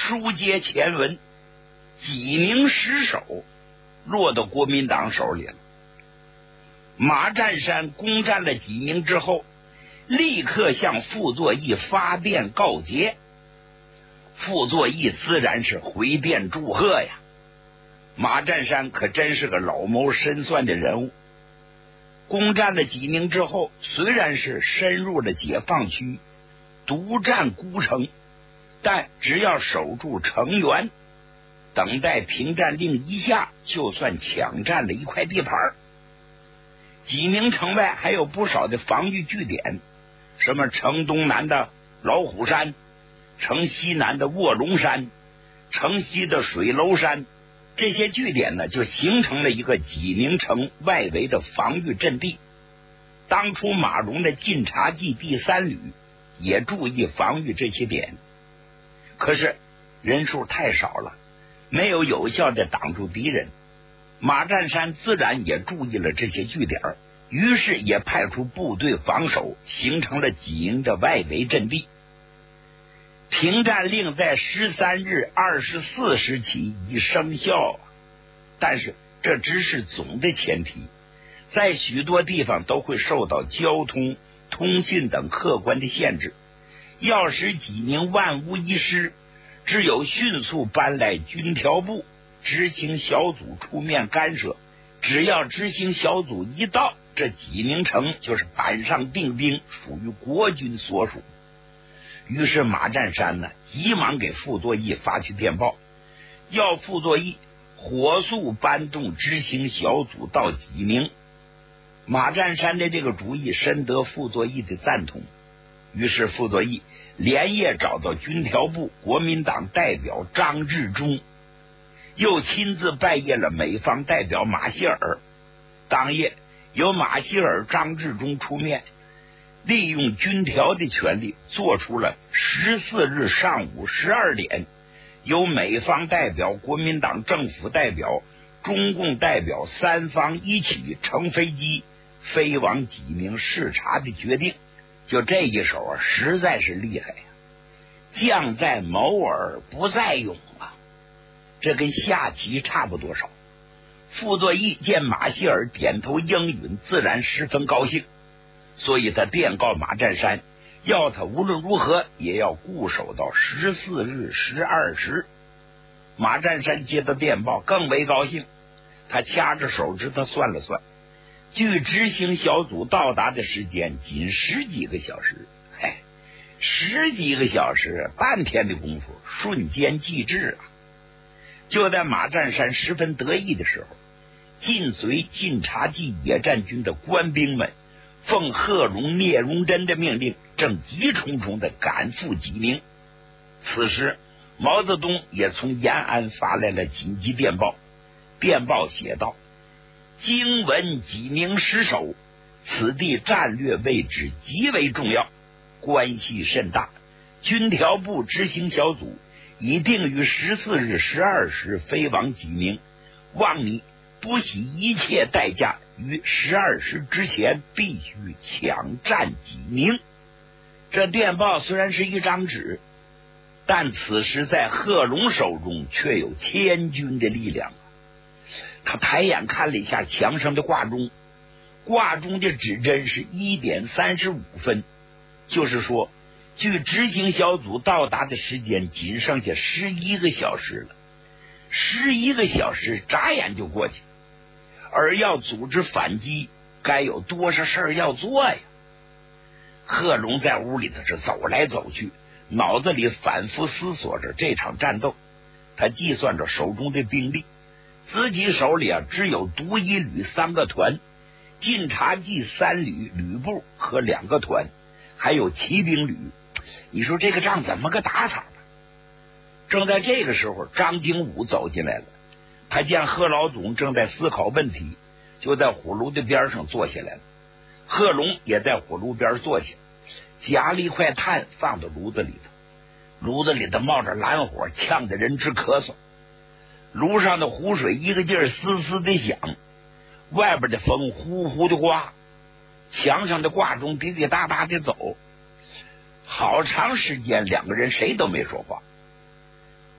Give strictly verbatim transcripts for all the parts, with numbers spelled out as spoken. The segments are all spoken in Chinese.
书接前文，济宁失守，落到国民党手里了。马占山攻占了济宁之后，立刻向傅作义发电告捷。傅作义自然是回电祝贺呀。马占山可真是个老谋深算的人物。攻占了济宁之后，虽然是深入了解放区，独占孤城，但只要守住城垣，等待平战令一下，就算抢占了一块地盘。济宁城外还有不少的防御据点，什么城东南的老虎山，城西南的卧龙山，城西的水楼山，这些据点呢，就形成了一个济宁城外围的防御阵地。当初马荣的晋察冀第三旅也注意防御这些点，可是人数太少了，没有有效的挡住敌人。马占山自然也注意了这些据点，于是也派出部队防守，形成了济宁的外围阵地。平战令在十三日二十四时起已生效，但是这只是总的前提，在许多地方都会受到交通、通信等客观的限制。要使济宁万无一失，只有迅速搬来军调部执行小组出面干涉。只要执行小组一到，这济宁城就是板上钉钉，属于国军所属。于是马占山呢，急忙给傅作义发去电报，要傅作义火速搬动执行小组到济宁。马占山的这个主意深得傅作义的赞同，于是傅作义连夜找到军调部国民党代表张治中，又亲自拜谒了美方代表马歇尔。当夜由马歇尔、张治中出面，利用军调的权力，做出了十四日上午十二点，由美方代表、国民党政府代表、中共代表三方一起乘飞机飞往济宁视察的决定。就这一手啊，实在是厉害呀、啊！将在谋而不在勇啊，这跟下棋差不多少。傅作义见马歇尔点头应允，自然十分高兴，所以他电告马占山，要他无论如何也要固守到十四日十二时。马占山接到电报更为高兴，他掐着手指头算了算，距执行小组到达的时间仅十几个小时。嘿，十几个小时，半天的功夫，瞬间即至啊！就在马占山十分得意的时候，紧随晋察冀野战军的官兵们奉贺龙、聂荣臻的命令，正急冲冲地赶赴济宁。此时毛泽东也从延安发来了紧急电报，电报写道：经闻济宁失守，此地战略位置极为重要，关系甚大，军调部执行小组已定于十四日十二时飞往济宁，望你不惜一切代价，于十二时之前必须抢占济宁。这电报虽然是一张纸，但此时在贺龙手中却有千钧的力量。他抬眼看了一下墙上的挂钟，挂钟的指针是一点三十五分，就是说距执行小组到达的时间仅剩下十一个小时了。十一个小时眨眼就过去，而要组织反击，该有多少事儿要做呀？贺龙在屋里头是走来走去，脑子里反复思索着这场战斗。他计算着手中的兵力，自己手里啊只有独一旅三个团，晋察冀三旅旅部和两个团，还有骑兵旅。你说这个仗怎么个打法呢？正在这个时候，张经武走进来了。他见贺老总正在思考问题，就在火炉的边上坐下来了。贺龙也在火炉边坐下，夹了一块炭放到炉子里头，炉子里头冒着蓝火，呛得人直咳嗽。炉上的湖水一个劲儿嘶嘶的响，外边的风呼呼的刮，墙上的挂钟滴滴答答的走。好长时间两个人谁都没说话。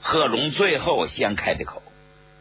贺龙最后先开的口：“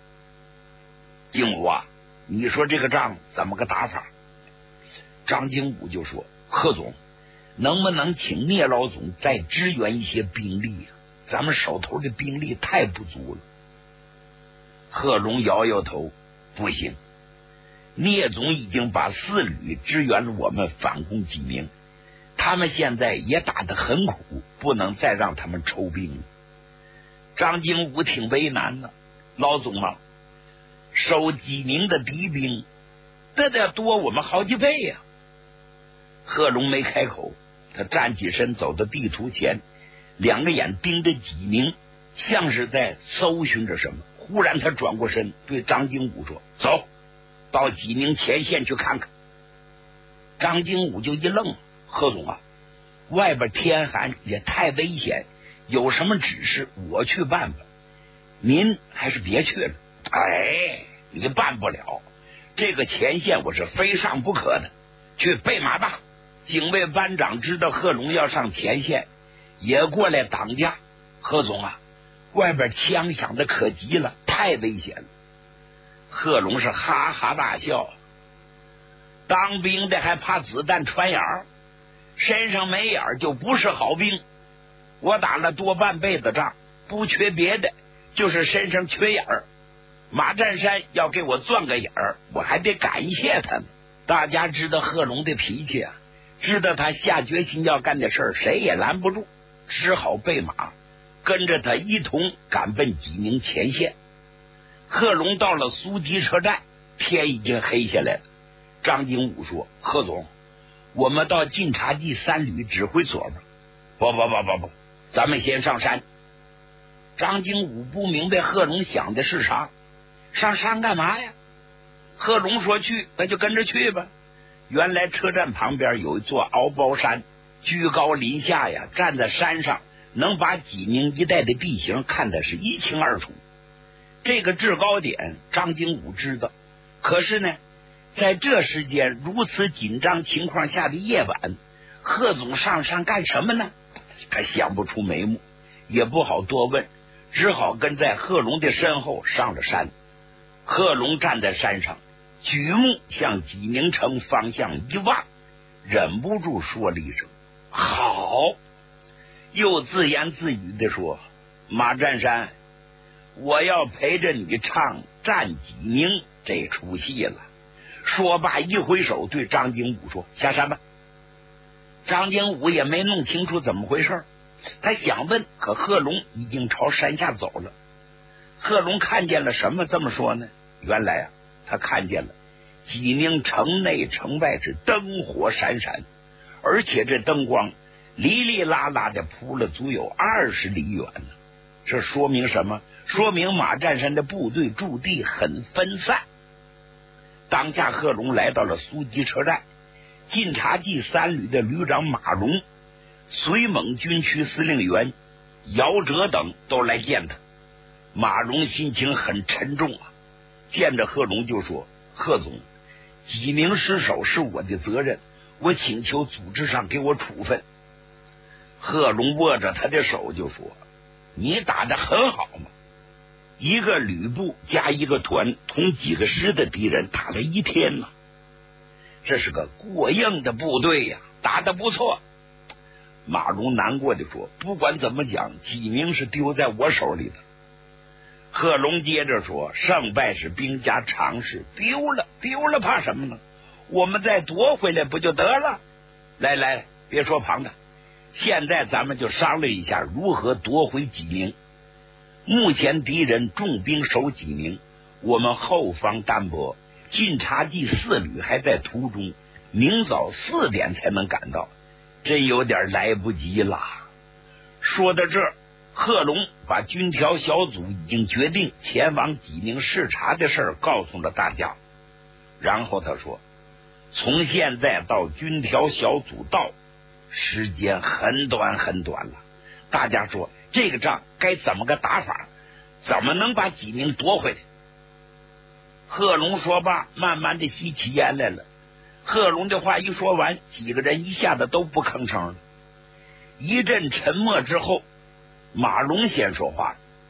景武啊，你说这个仗怎么个打法？”张景武就说：“贺总，能不能请聂老总再支援一些兵力啊？咱们手头的兵力太不足了。”贺龙摇摇头：“不行，聂总已经把四旅支援了我们反攻济宁，他们现在也打得很苦，不能再让他们抽兵了。”张景武挺为难的：“老总啊，守济宁的敌兵这得多我们好几倍呀、啊！”贺龙没开口，他站起身走到地图前，两个眼盯着济宁，像是在搜寻着什么。忽然他转过身对张景武说：“走，到济宁前线去看看。”张景武就一愣：“贺总啊，外边天寒也太危险，有什么指示我去办办，您还是别去了。”“哎，你办不了，这个前线我是非上不可的，去备马吧。”警卫班长知道贺龙要上前线，也过来挡驾。“贺总啊，外边枪响的可急了，太危险了。”贺龙是哈哈大笑：“当兵的还怕子弹穿眼儿？身上没眼儿就不是好兵。我打了多半辈子仗，不缺别的，就是身上缺眼儿。马占山要给我钻个眼儿，我还得感谢他呢。”大家知道贺龙的脾气啊，知道他下决心要干的事儿，谁也拦不住，只好备马跟着他一同赶奔济宁前线。贺龙到了苏集车站，天已经黑下来了。张景武说：“贺总，我们到晋察冀三旅指挥所吧。”“不不不不不，咱们先上山。”张景武不明白贺龙想的是啥，上山干嘛呀？贺龙说去，那就跟着去吧。原来车站旁边有一座鳌包山，居高临下呀，站在山上能把济宁一带的地形看得是一清二楚。这个制高点张景武知道，可是呢，在这时间如此紧张情况下的夜晚，贺总上山干什么呢？他想不出眉目，也不好多问，只好跟在贺龙的身后上了山。贺龙站在山上，举目向济宁城方向一望，忍不住说了一声：“好！”又自言自语地说：“马占山，我要陪着你唱战济宁这出戏了。”说罢一挥手对张景武说：“下山吧。”张景武也没弄清楚怎么回事，他想问，可贺龙已经朝山下走了。贺龙看见了什么这么说呢？原来啊，他看见了济宁城内城外是灯火闪闪，而且这灯光哩哩啦啦的铺了足有二十里远呢。这说明什么？说明马占山的部队驻地很分散。当下贺龙来到了苏集车站，晋察冀三旅的旅长马荣、绥蒙军区司令员姚哲等都来见他。马荣心情很沉重啊，见着贺龙就说：“贺总，济宁失守是我的责任，我请求组织上给我处分。”贺龙握着他的手就说：“你打得很好嘛，一个旅部加一个团同几个师的敌人打了一天了，这是个过硬的部队呀，打得不错。”马荣难过的说：“不管怎么讲，济宁是丢在我手里的。”贺龙接着说：“胜败是兵家常事，丢了丢了怕什么呢？我们再夺回来不就得了？来来，别说旁的，现在咱们就商量一下如何夺回济宁。目前敌人重兵守济宁，我们后方单薄，晋察冀四旅还在途中，明早四点才能赶到，真有点来不及了。”说到这儿，贺龙把军调小组已经决定前往济宁视察的事儿告诉了大家，然后他说：“从现在到军调小组到，时间很短很短了。大家说这个仗该怎么个打法？怎么能把济宁夺回来？”贺龙说罢，慢慢的吸起烟来了。贺龙的话一说完，几个人一下子都不吭声了。一阵沉默之后，马荣先说话：“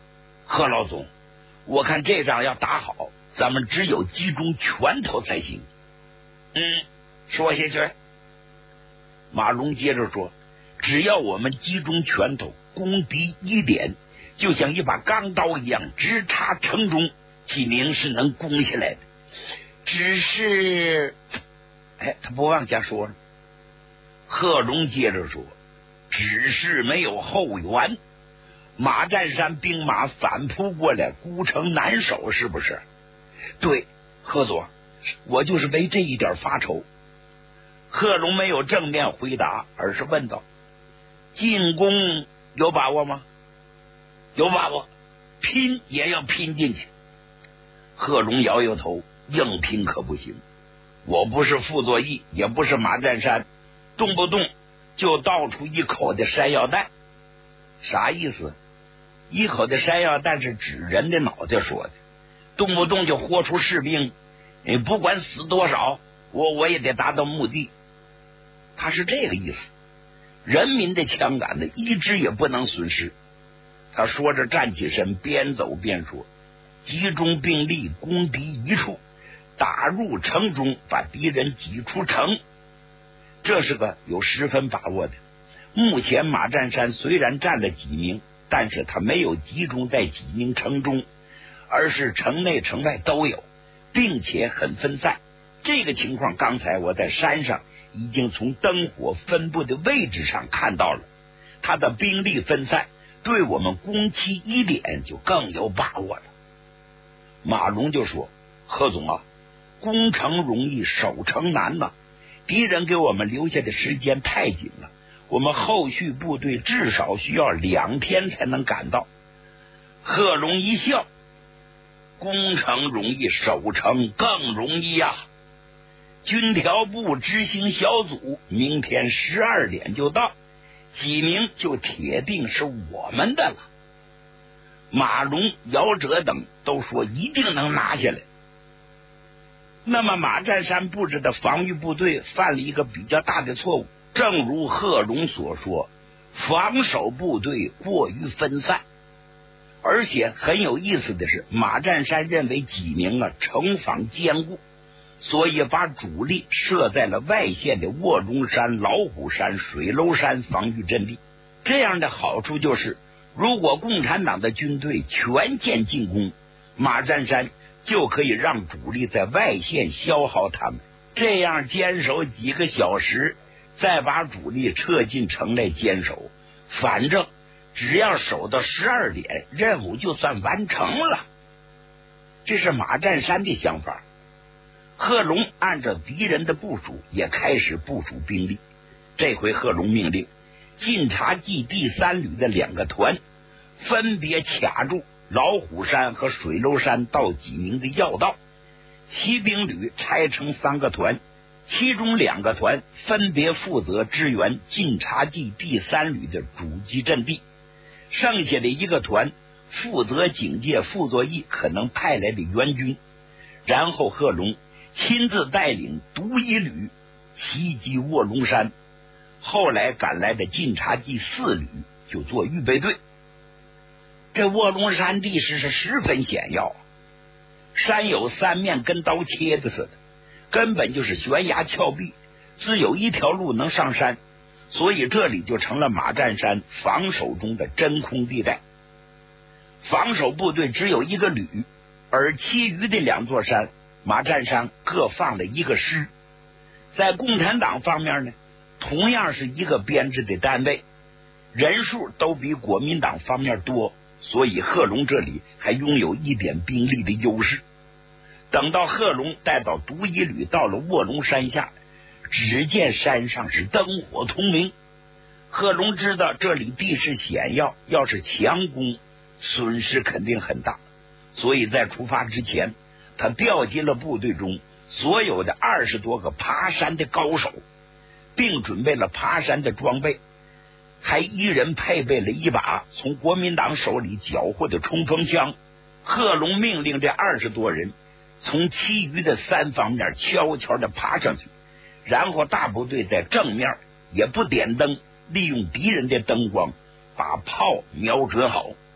贺老总，我看这仗要打好，咱们只有集中拳头才行。嗯，说下去。马龙接着说，只要我们集中拳头攻敌一点，就像一把钢刀一样直插城中，济宁是能攻下来的。只是哎，他不往下说了。贺龙接着说，只是没有后援，马占山兵马反扑过来，孤城难守，是不是？对，贺总，我就是为这一点发愁。贺龙没有正面回答，而是问道，进攻有把握吗？有把握，拼也要拼进去。贺龙摇摇头，硬拼可不行，我不是傅作义，也不是马占山，动不动就倒出一口的山药弹。啥意思？一口的山药弹是指人的脑袋说的，动不动就豁出士兵，你不管死多少，我我也得达到目的。他是这个意思，人民的枪杆子一支也不能损失。他说着站起身，边走边说，集中兵力攻敌一处，打入城中，把敌人挤出城，这是个有十分把握的。目前马占山虽然占了济宁，但是他没有集中在济宁城中，而是城内城外都有，并且很分散。这个情况刚才我在山上已经从灯火分布的位置上看到了，他的兵力分散，对我们攻其一点就更有把握了。马龙就说，贺总啊，攻城容易守城难呐、啊，敌人给我们留下的时间太紧了，我们后续部队至少需要两天才能赶到。贺龙一笑，攻城容易，守城更容易呀、啊。军调部执行小组明天十二点就到，济宁就铁定是我们的了。马龙、姚哲等都说一定能拿下来。那么马占山布置的防御部队犯了一个比较大的错误，正如贺龙所说，防守部队过于分散。而且很有意思的是，马占山认为济宁啊城防坚固，所以把主力设在了外线的卧龙山、老虎山、水楼山防御阵地。这样的好处就是，如果共产党的军队全线进攻，马占山就可以让主力在外线消耗他们，这样坚守几个小时，再把主力撤进城内坚守，反正只要守到十二点，任务就算完成了。这是马占山的想法。贺龙按照敌人的部署也开始部署兵力。这回贺龙命令晋察冀第三旅的两个团分别卡住老虎山和水楼山到济宁的要道，骑兵旅拆成三个团，其中两个团分别负责支援晋察冀第三旅的主基阵地，剩下的一个团负责警戒傅作义可能派来的援军。然后贺龙亲自带领独一旅袭击卧龙山，后来赶来的晋察冀四旅就做预备队。这卧龙山地势是十分险要，山有三面跟刀切的似的，根本就是悬崖峭壁，只有一条路能上山，所以这里就成了马占山防守中的真空地带。防守部队只有一个旅，而其余的两座山马占山各放了一个师。在共产党方面呢，同样是一个编制的单位，人数都比国民党方面多，所以贺龙这里还拥有一点兵力的优势。等到贺龙带到独一旅到了卧龙山下，只见山上是灯火通明。贺龙知道这里地势险要，要是强攻损失肯定很大，所以在出发之前，他调集了部队中所有的二十多个爬山的高手，并准备了爬山的装备，还一人配备了一把从国民党手里缴获的冲锋枪。贺龙命令这二十多人从其余的三方面悄悄地爬上去，然后大部队在正面也不点灯，利用敌人的灯光把炮瞄准好，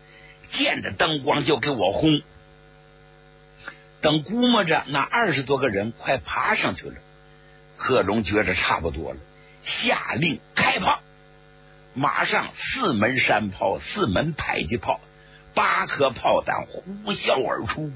见着灯光就给我轰。等估摸着那二十多个人快爬上去了，贺龙觉着差不多了，下令开炮。马上四门山炮，四门迫击炮，八颗炮弹呼啸而出，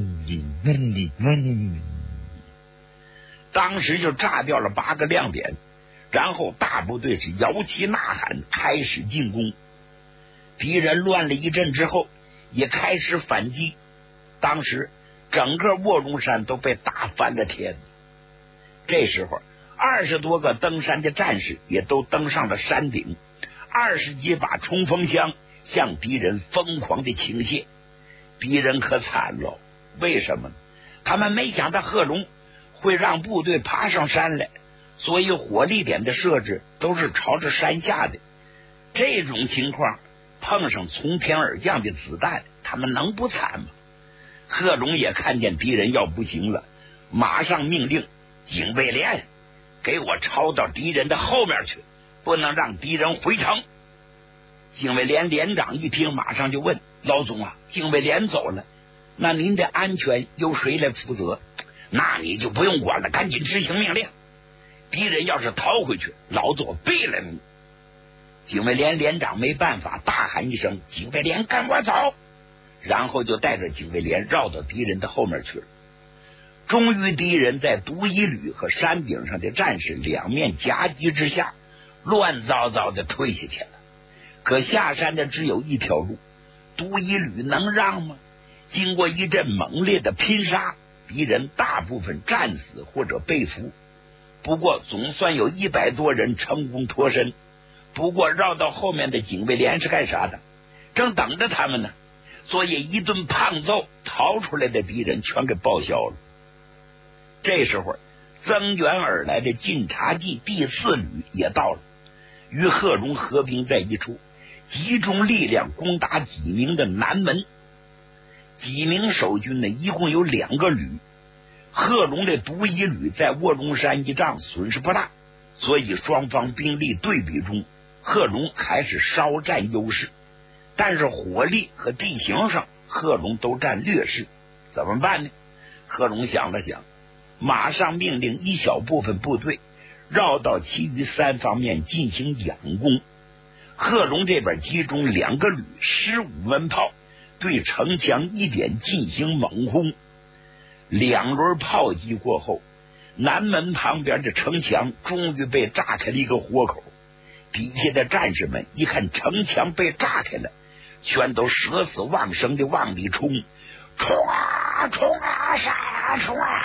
当时就炸掉了八个亮点。然后大部队是摇旗呐喊，开始进攻。敌人乱了一阵之后，也开始反击。当时整个卧龙山都被打翻了天。这时候二十多个登山的战士也都登上了山顶，二十几把冲锋枪向敌人疯狂的倾泻。敌人可惨了，为什么呢？他们没想到贺龙会让部队爬上山来，所以火力点的设置都是朝着山下的。这种情况碰上从天而降的子弹，他们能不惨吗？贺龙也看见敌人要不行了，马上命令警卫连给我抄到敌人的后面去，不能让敌人回城。警卫连连长一听，马上就问：老总啊，警卫连走了，那您的安全由谁来负责？那你就不用管了，赶紧执行命令。敌人要是逃回去，老子我毙了你！警卫连连长没办法，大喊一声：警卫连跟我走！然后就带着警卫连绕到敌人的后面去了。终于敌人在独一旅和山顶上的战士两面夹击之下，乱糟糟的退下去了。可下山的只有一条路，独一旅能让吗？经过一阵猛烈的拼杀，敌人大部分战死或者被俘，不过总算有一百多人成功脱身。不过绕到后面的警卫连是干啥的？正等着他们呢。所以一顿胖揍，逃出来的敌人全给报销了。这时候增援而来的晋察冀第四旅也到了，与贺龙合兵在一处，集中力量攻打济明的南门。济明守军呢，一共有两个旅，贺龙的独一旅在卧龙山一仗损失不大，所以双方兵力对比中，贺龙还是稍占优势。但是火力和地形上，贺龙都占劣势。怎么办呢？贺龙想了想，马上命令一小部分部队绕到其余三方面进行仰攻。贺龙这边集中两个旅十五门炮，对城墙一点进行猛轰。两轮炮击过后，南门旁边的城墙终于被炸开了一个豁口。底下的战士们一看城墙被炸开了，全都舍死忘生的往里冲，冲啊冲啊杀冲啊！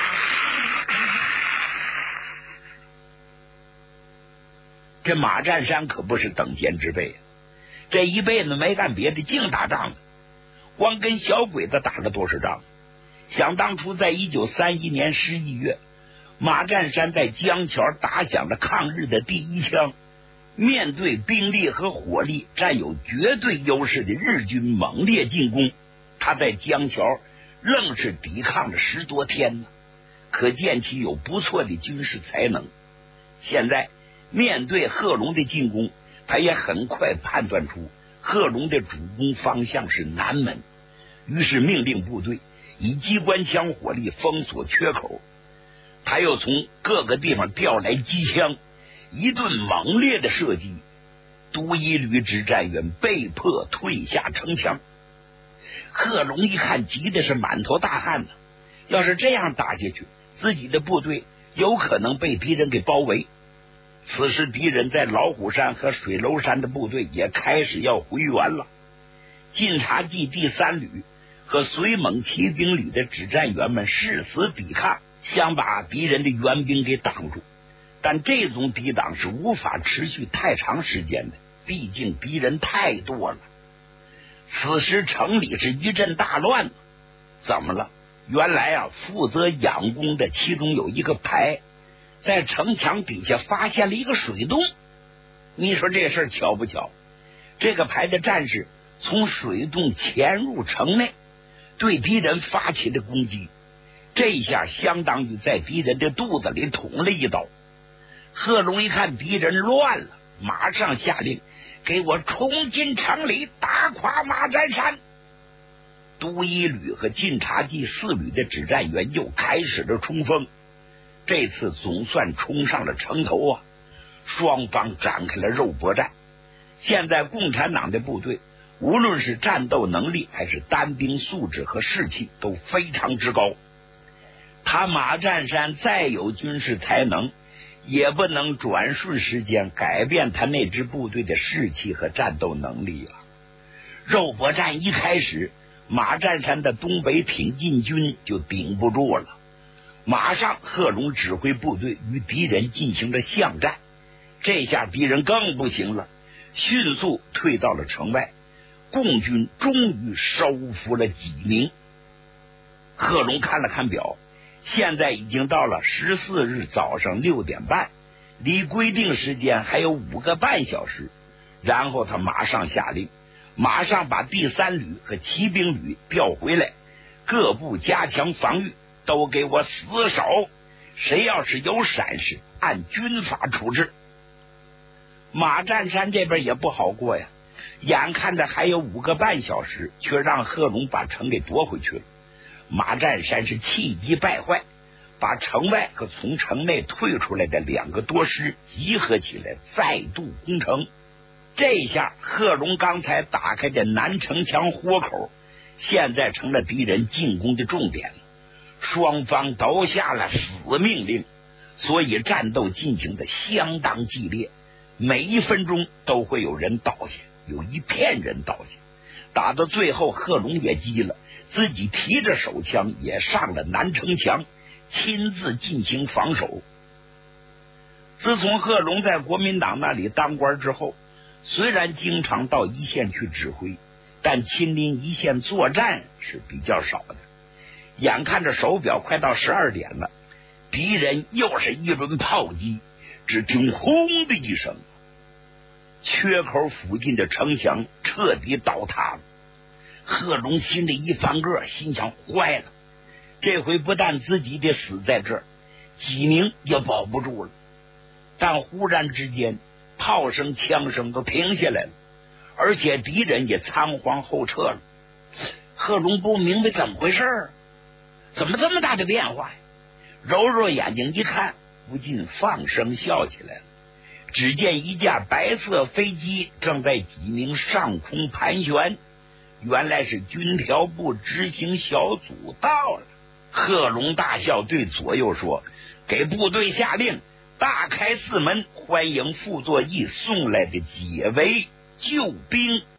这马占山可不是等闲之辈，这一辈子没干别的，净打仗了。光跟小鬼子打了多少仗？想当初在一九三一年十一月，马占山在江桥打响了抗日的第一枪。面对兵力和火力占有绝对优势的日军猛烈进攻，他在江桥愣是抵抗了十多天呢，可见其有不错的军事才能。现在面对贺龙的进攻，他也很快判断出贺龙的主攻方向是南门，于是命令部队以机关枪火力封锁缺口。他又从各个地方调来机枪，一顿猛烈的射击，独一旅指战员被迫退下城墙。贺龙一看，急的是满头大汗呢。要是这样打下去，自己的部队有可能被敌人给包围。此时敌人在老虎山和水楼山的部队也开始要回援了。晋察冀第三旅和绥蒙骑兵旅的指战员们誓死抵抗，想把敌人的援兵给挡住。但这种抵挡是无法持续太长时间的，毕竟敌人太多了。此时城里是一阵大乱。怎么了？原来啊，负责仰攻的其中有一个排在城墙底下发现了一个水洞。你说这事儿巧不巧？这个排的战士从水洞潜入城内，对敌人发起了攻击。这一下相当于在敌人的肚子里捅了一刀。贺龙一看敌人乱了，马上下令给我冲进城里，打垮马占山。 独一旅和晋察冀四旅的指战员又开始了冲锋，这次总算冲上了城头啊！双方展开了肉搏战。现在共产党的部队无论是战斗能力还是单兵素质和士气都非常之高，他马占山再有军事才能，也不能转瞬时间改变他那支部队的士气和战斗能力啊！肉搏战一开始，马占山的东北挺进军就顶不住了，马上贺龙指挥部队与敌人进行了巷战，这下敌人更不行了，迅速退到了城外，共军终于收复了济宁。贺龙看了看表，现在已经到了十四日早上六点半，离规定时间还有五个半小时。然后他马上下令，马上把第三旅和骑兵旅调回来，各部加强防御，都给我死守，谁要是有闪失，按军法处置。马占山这边也不好过呀，眼看着还有五个半小时，却让贺龙把城给夺回去了。马占山是气急败坏，把城外和从城内退出来的两个多师集合起来，再度攻城。这下贺龙刚才打开的南城墙豁口，现在成了敌人进攻的重点，双方都下了死命令，所以战斗进行的相当激烈，每一分钟都会有人倒下，有一片人倒下。打到最后，贺龙也急了，自己提着手枪也上了南城墙，亲自进行防守。自从贺龙在国民党那里当官之后，虽然经常到一线去指挥，但亲临一线作战是比较少的。眼看着手表快到十二点了，敌人又是一轮炮击，只听轰的一声，缺口附近的城墙彻底倒塌了。贺龙心里一翻个，心想坏了，这回不但自己得死在这儿，济宁也保不住了。但忽然之间，炮声枪声都停下来了，而且敌人也仓皇后撤了。贺龙不明白怎么回事，怎么这么大的变化呀？揉揉眼睛一看，不禁放声笑起来了。只见一架白色飞机正在济宁上空盘旋，原来是军调部执行小组到了。贺龙大笑，对左右说：“给部队下令，大开四门，欢迎傅作义送来的解围救兵。”